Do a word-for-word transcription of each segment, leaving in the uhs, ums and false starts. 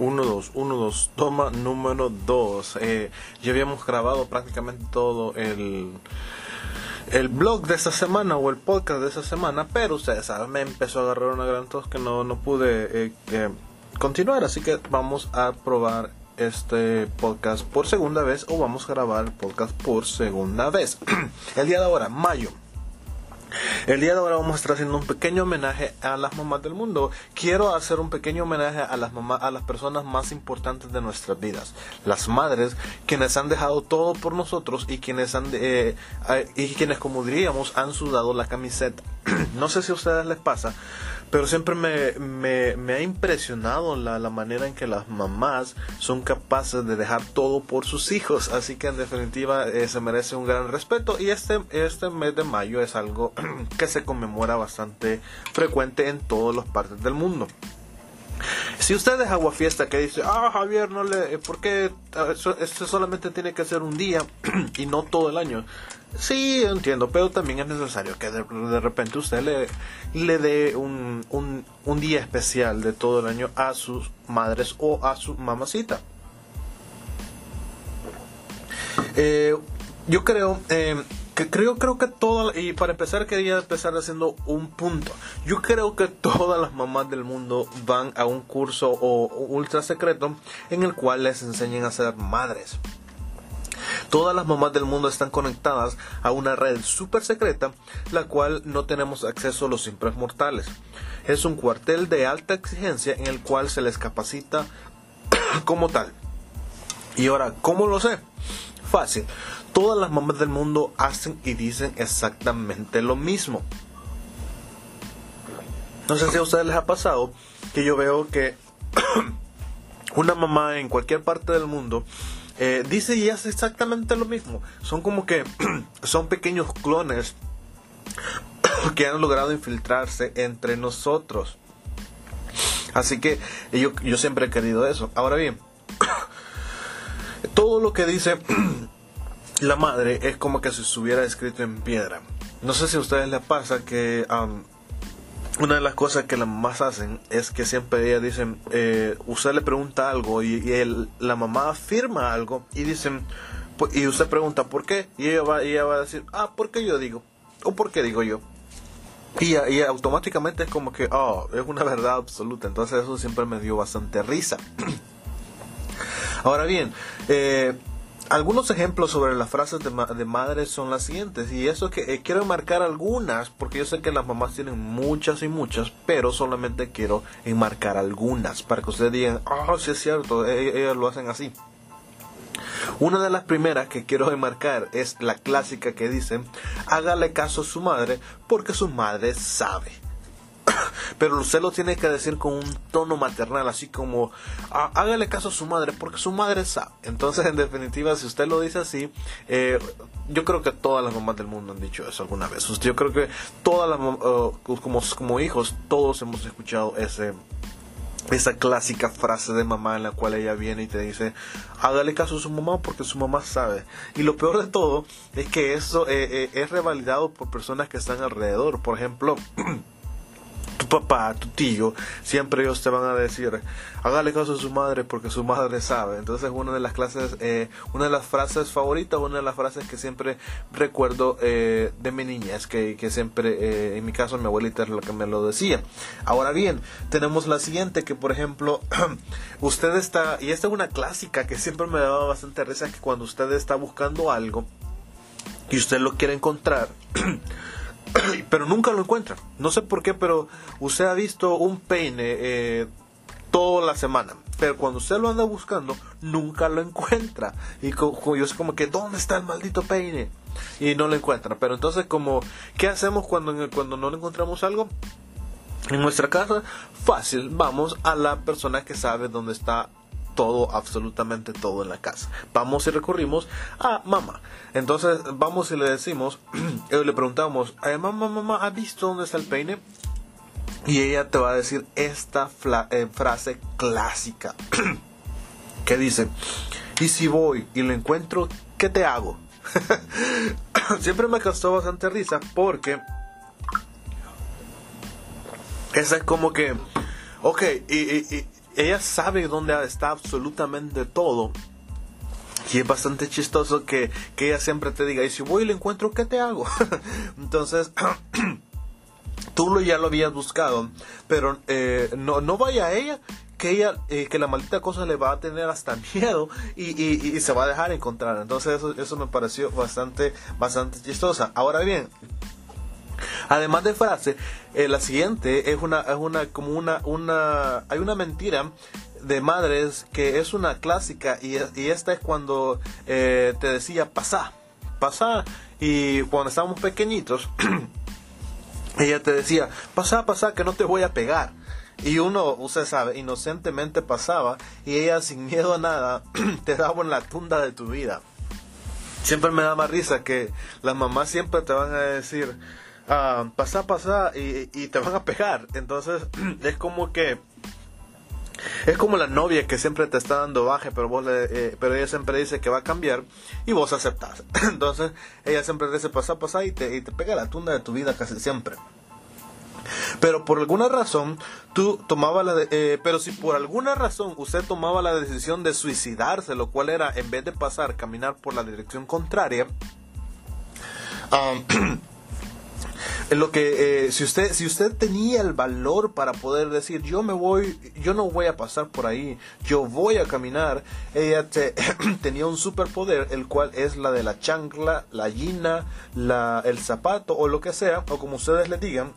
Uno, dos, uno, dos, toma número dos. Eh, ya habíamos grabado prácticamente todo el, el blog de esta semana o el podcast de esta semana, pero ustedes saben, me empezó a agarrar una gran tos que no, no pude eh, eh, continuar, así que vamos a probar este podcast por segunda vez o vamos a grabar el podcast por segunda vez. El día de ahora, mayo. El día de ahora vamos a estar haciendo un pequeño homenaje a las mamás del mundo. Quiero hacer un pequeño homenaje a las mamás, a las personas más importantes de nuestras vidas, las madres, quienes han dejado todo por nosotros y quienes han eh, eh, y quienes, como diríamos, han sudado la camiseta. No sé si a ustedes les pasa, pero siempre me, me, me ha impresionado la, la manera en que las mamás son capaces de dejar todo por sus hijos. Así que en definitiva eh, se merece un gran respeto. Y este, este mes de mayo es algo que se conmemora bastante frecuente en todas las partes del mundo. Si usted es aguafiesta que dice, ah Javier, no le, ¿por qué eso, eso solamente tiene que ser un día y no todo el año? Sí, entiendo, pero también es necesario que de, de repente usted le, le dé un, un, un día especial de todo el año a sus madres o a su mamacita. Eh, yo creo... Eh, que creo creo que todas, y para empezar quería empezar haciendo un punto. Yo creo que todas las mamás del mundo van a un curso o, o ultra secreto en el cual les enseñan a ser madres. Todas las mamás del mundo están conectadas a una red súper secreta, la cual no tenemos acceso a los simples mortales. Es un cuartel de alta exigencia en el cual se les capacita como tal. Y ahora, ¿cómo lo sé? Fácil. Todas las mamás del mundo hacen y dicen exactamente lo mismo. No sé si a ustedes les ha pasado que yo veo que una mamá en cualquier parte del mundo eh, dice y hace exactamente lo mismo. Son como que son pequeños clones que han logrado infiltrarse entre nosotros. Así que yo, yo siempre he querido eso. Ahora bien, todo lo que dice la madre es como que si estuviera escrito en piedra. No sé si a ustedes les pasa que um, una de las cosas que las mamás hacen es que siempre ellas dicen, eh, usted le pregunta algo y, y el, la mamá afirma algo y dicen, y usted pregunta ¿por qué? Y ella va, ella va a decir, ah, ¿por qué yo digo? ¿O por qué digo yo? Y, y automáticamente es como que, oh, es una verdad absoluta. Entonces eso siempre me dio bastante risa. Ahora bien, eh, algunos ejemplos sobre las frases de, ma- de madres son las siguientes. Y eso que eh, quiero enmarcar algunas, porque yo sé que las mamás tienen muchas y muchas, pero solamente quiero enmarcar algunas, para que ustedes digan, ah, oh, sí es cierto, ellas, ellas lo hacen así. Una de las primeras que quiero enmarcar es la clásica que dice, hágale caso a su madre, porque su madre sabe. Pero usted lo tiene que decir con un tono maternal, así como ah, hágale caso a su madre porque su madre sabe. Entonces, en definitiva, si usted lo dice así, eh, yo creo que todas las mamás del mundo han dicho eso alguna vez. Yo creo que todas las uh, como, como hijos, todos hemos escuchado ese esa clásica frase de mamá en la cual ella viene y te dice, hágale caso a su mamá porque su mamá sabe. Y lo peor de todo es que eso eh, eh, es revalidado por personas que están alrededor. Por ejemplo, tu papá, tu tío, siempre ellos te van a decir, hágale caso a su madre porque su madre sabe. Entonces una de las clases, eh, una de las frases favoritas, una de las frases que siempre recuerdo eh, de mi niñez, que, que siempre, eh, en mi caso mi abuelita es la que me lo decía. Ahora bien, tenemos la siguiente, que por ejemplo, usted está, y esta es una clásica que siempre me daba bastante risa, que cuando usted está buscando algo y usted lo quiere encontrar, pero nunca lo encuentra. No sé por qué, pero usted ha visto un peine eh, toda la semana, pero cuando usted lo anda buscando, nunca lo encuentra. Y como, yo sé como que, ¿dónde está el maldito peine? Y no lo encuentra. Pero entonces, como, ¿qué hacemos cuando, cuando no encontramos algo? En nuestra casa, fácil, vamos a la persona que sabe dónde está todo, absolutamente todo en la casa. Vamos y recurrimos a mamá. Entonces vamos y le decimos, le preguntamos, eh, mamá, mamá, ¿has visto dónde está el peine? Y ella te va a decir esta fla- eh, frase clásica que dice, y si voy y lo encuentro, ¿qué te hago? Siempre me causó bastante risa porque esa es como que, ok, y, y, y ella sabe dónde está absolutamente todo. Y es bastante chistoso que, que ella siempre te diga, y si voy y lo encuentro, ¿qué te hago? Entonces, tú lo, ya lo habías buscado, pero eh, no, no vaya a ella, que ella, eh, que la maldita cosa le va a tener hasta miedo y, y, y se va a dejar encontrar. Entonces eso, eso me pareció bastante, bastante chistosa. Ahora bien, además de frase, eh, la siguiente es una, es una, como una, una, hay una mentira de madres que es una clásica, y, y esta es cuando eh, te decía pasá, pasá, y cuando estábamos pequeñitos, ella te decía, pasá, pasá, que no te voy a pegar. Y uno, usted sabe, inocentemente pasaba, y ella sin miedo a nada te daba en la tunda de tu vida. Siempre me da más risa que las mamás siempre te van a decir, ah, pasá, pasá, y, y te van a pegar. Entonces es como que es como la novia que siempre te está dando baje, pero vos le, eh, pero ella siempre dice que va a cambiar y vos aceptás. Entonces ella siempre dice pasá, pasá, y te, y te pega la tunda de tu vida casi siempre. Pero por alguna razón tú tomaba la de, eh, pero si por alguna razón usted tomaba la decisión de suicidarse, lo cual era, en vez de pasar, caminar por la dirección contraria, um, lo que eh, si usted si usted tenía el valor para poder decir, yo me voy, yo no voy a pasar por ahí, yo voy a caminar, ella te, tenía un superpoder, el cual es la de la chancla, la gallina, la, el zapato, o lo que sea, o como ustedes le digan.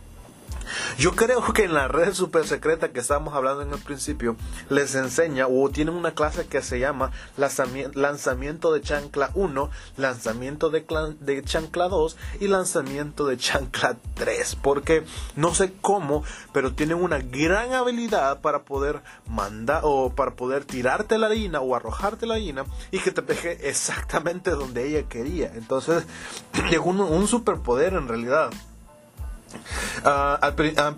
Yo creo que en la red super secreta que estábamos hablando en el principio, les enseña o tienen una clase que se llama lanzamiento de chancla uno, lanzamiento de, de chancla dos y lanzamiento de chancla tres. Porque no sé cómo, pero tienen una gran habilidad para poder mandar o para poder tirarte la harina o arrojarte la harina y que te pegue exactamente donde ella quería. Entonces, es un, un superpoder en realidad. Uh, al, uh,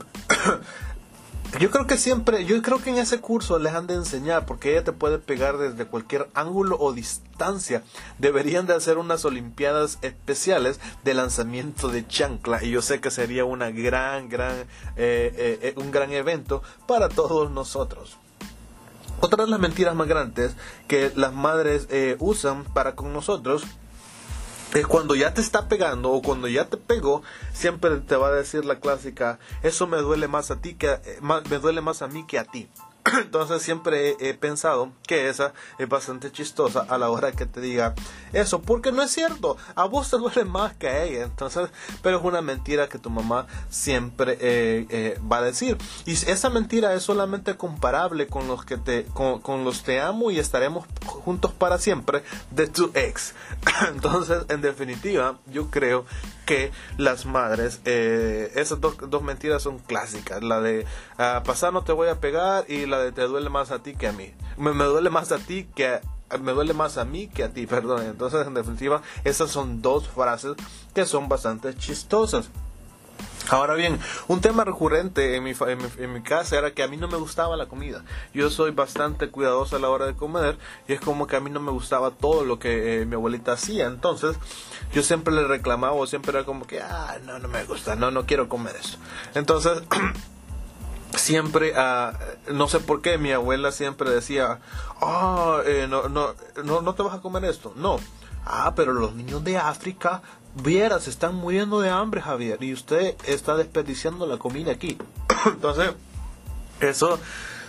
yo creo que siempre, yo creo que en ese curso les han de enseñar, porque ella te puede pegar desde cualquier ángulo o distancia. Deberían de hacer unas olimpiadas especiales de lanzamiento de chancla, y yo sé que sería una gran, gran, eh, eh, un gran evento para todos nosotros. Otra de las mentiras más grandes que las madres eh, usan para con nosotros es cuando ya te está pegando o cuando ya te pegó, siempre te va a decir la clásica, eso me duele más a ti que me duele más a mí que a ti. Entonces siempre he, he pensado que esa es bastante chistosa a la hora que te diga eso, porque no es cierto, a vos te duele más que a ella. Entonces, pero es una mentira que tu mamá siempre eh, eh, va a decir, y esa mentira es solamente comparable con los que te con, con los te amo y estaremos juntos para siempre de tu ex. Entonces, en definitiva, yo creo que las madres, eh, esas dos, dos mentiras son clásicas, la de uh, pasar no te voy a pegar, y la de te duele más a ti que a mí, me, me duele más a ti que a, me duele más a mí que a ti, perdón. Entonces, en definitiva, esas son dos frases que son bastante chistosas. Ahora bien, un tema recurrente en mi, en, mi, en mi casa era que a mí no me gustaba la comida. Yo soy bastante cuidadoso a la hora de comer, y es como que a mí no me gustaba todo lo que eh, mi abuelita hacía. Entonces yo siempre le reclamaba, o siempre era como que, ah, no, no me gusta, no, no quiero comer eso. Entonces siempre, uh, no sé por qué, mi abuela siempre decía, ah, oh, eh, no, no, no, no te vas a comer esto. No. Ah, pero los niños de África, vieras, se están muriendo de hambre, Javier, y usted está desperdiciando la comida aquí. Entonces, eso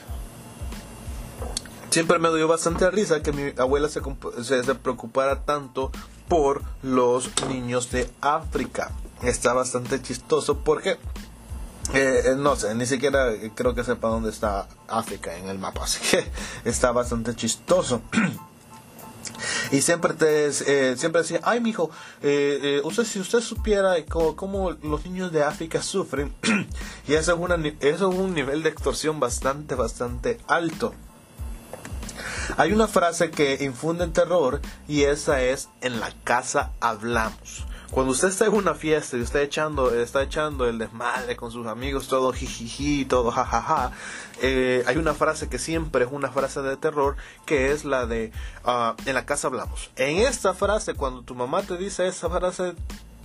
siempre me dio bastante risa que mi abuela se, se, se preocupara tanto por los niños de África. Está bastante chistoso porque Eh, no sé, ni siquiera creo que sepa dónde está África en el mapa, así que está bastante chistoso. Y siempre te eh, siempre decía, ay mijo, eh, eh, usted, si usted supiera cómo, cómo los niños de África sufren, y eso es, una, eso es un nivel de extorsión bastante, bastante alto. Hay una frase que infunde terror, y esa es, en la casa hablamos. Cuando usted está en una fiesta y usted echando, está echando el desmadre con sus amigos, todo jijiji, todo jajaja, eh, hay una frase que siempre es una frase de terror, que es la de uh, en la casa hablamos. En esta frase, cuando tu mamá te dice esa frase,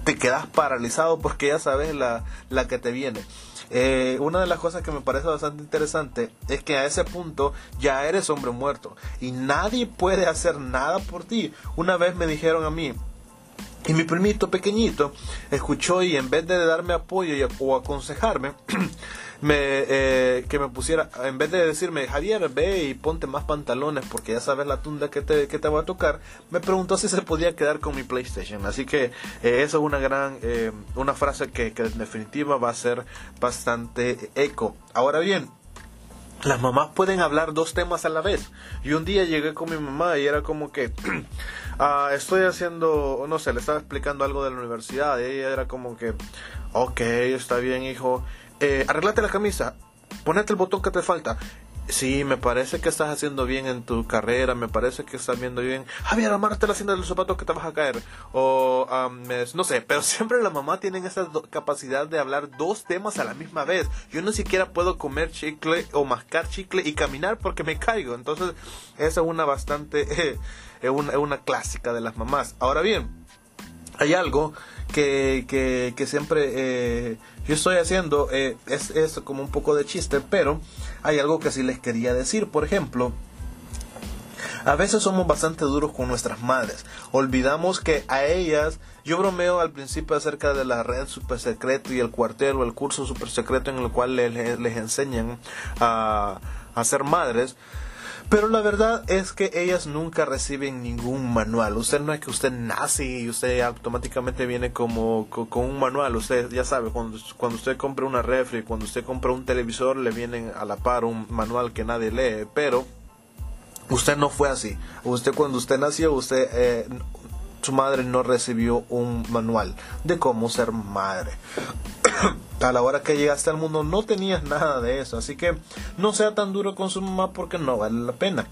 te quedas paralizado porque ya sabes la, la que te viene. Eh, una de las cosas que me parece bastante interesante es que a ese punto ya eres hombre muerto y nadie puede hacer nada por ti. Una vez me dijeron a mí, y mi primito pequeñito escuchó, y en vez de darme apoyo y, o aconsejarme, me, eh, que me pusiera, en vez de decirme, Javier, ve y ponte más pantalones porque ya sabes la tunda que te, que te va a tocar, me preguntó si se podía quedar con mi PlayStation. Así que eh, eso es una gran, eh, una frase que, que en definitiva va a ser bastante eco. Ahora bien, las mamás pueden hablar dos temas a la vez. Y un día llegué con mi mamá y era como que uh, estoy haciendo, no sé, le estaba explicando algo de la universidad y ella era como que, ok, está bien, hijo, eh, arreglate la camisa, ponete el botón que te falta. Sí, me parece que estás haciendo bien en tu carrera, me parece que estás viendo bien. Javier, amárrate la cinta del zapato que te vas a caer. O, um, es, no sé, pero siempre la mamá tiene esa do- capacidad de hablar dos temas a la misma vez. Yo ni siquiera puedo comer chicle o mascar chicle y caminar porque me caigo. Entonces, esa es una bastante, eh, es una, una clásica de las mamás. Ahora bien, hay algo que, que, que siempre eh, yo estoy haciendo, eh, es, es como un poco de chiste, pero hay algo que sí les quería decir. Por ejemplo, a veces somos bastante duros con nuestras madres. Olvidamos que a ellas, yo bromeo al principio acerca de la red super secreto y el cuartel o el curso super secreto en el cual les, les enseñan a, a ser madres. Pero la verdad es que ellas nunca reciben ningún manual. Usted no es que usted nace y usted automáticamente viene como con, con un manual. Usted ya sabe, cuando, cuando usted compra una refri, cuando usted compra un televisor, le vienen a la par un manual que nadie lee. Pero usted no fue así. Usted cuando usted nació, usted eh, su madre no recibió un manual de cómo ser madre. A la hora que llegaste al mundo no tenías nada de eso, así que no sea tan duro con su mamá porque no vale la pena.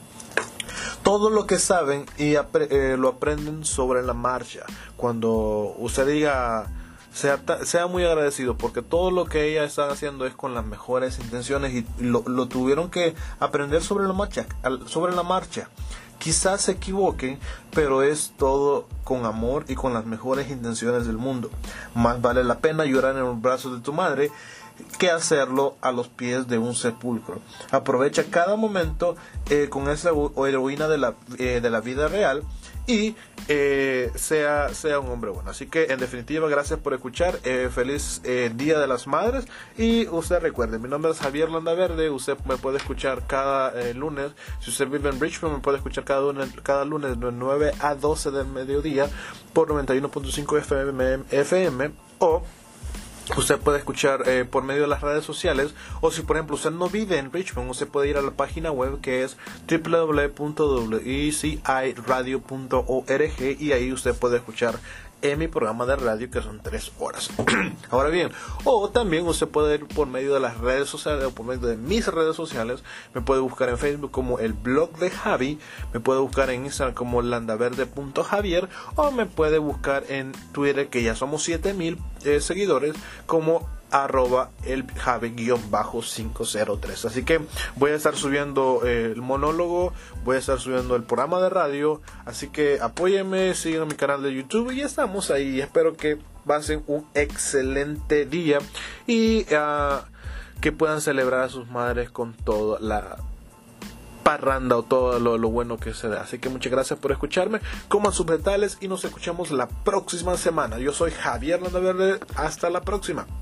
Todo lo que saben y apre- eh, lo aprenden sobre la marcha. Cuando usted diga, sea, ta- sea muy agradecido porque todo lo que ellas están haciendo es con las mejores intenciones y lo, lo tuvieron que aprender sobre la marcha, al- sobre la marcha. Quizás se equivoquen, pero es todo con amor y con las mejores intenciones del mundo. Más vale la pena llorar en los brazos de tu madre que hacerlo a los pies de un sepulcro. Aprovecha cada momento eh, con esa heroína de la, eh, de la vida real y eh, sea, sea un hombre bueno. Así que en definitiva, gracias por escuchar. Eh, feliz eh, Día de las Madres. Y usted recuerde, mi nombre es Javier Landaverde. Usted me puede escuchar cada eh, lunes. Si usted vive en Richmond, me puede escuchar cada lunes, cada lunes de nueve a doce del mediodía por noventa y uno punto cinco F M. O usted puede escuchar eh, por medio de las redes sociales, o si por ejemplo usted no vive en Richmond, usted puede ir a la página web que es doble u doble u doble u punto w e c i radio punto org y ahí usted puede escuchar en mi programa de radio que son tres horas. Ahora bien, o también usted puede ir por medio de las redes sociales o por medio de mis redes sociales. Me puede buscar en Facebook como el blog de Javi, me puede buscar en Instagram como landaverde punto javier o me puede buscar en Twitter, que ya somos siete mil eh, seguidores, como arroba el Javi cinco cero tres. Así que voy a estar subiendo eh, el monólogo, voy a estar subiendo el programa de radio, así que apóyenme, sigan mi canal de YouTube y ya estamos ahí. Espero que pasen un excelente día y uh, que puedan celebrar a sus madres con toda la parranda o todo lo, lo bueno que se da. Así que muchas gracias por escucharme, coman sus vegetales y nos escuchamos la próxima semana. Yo soy Javier Landaverde, hasta la próxima.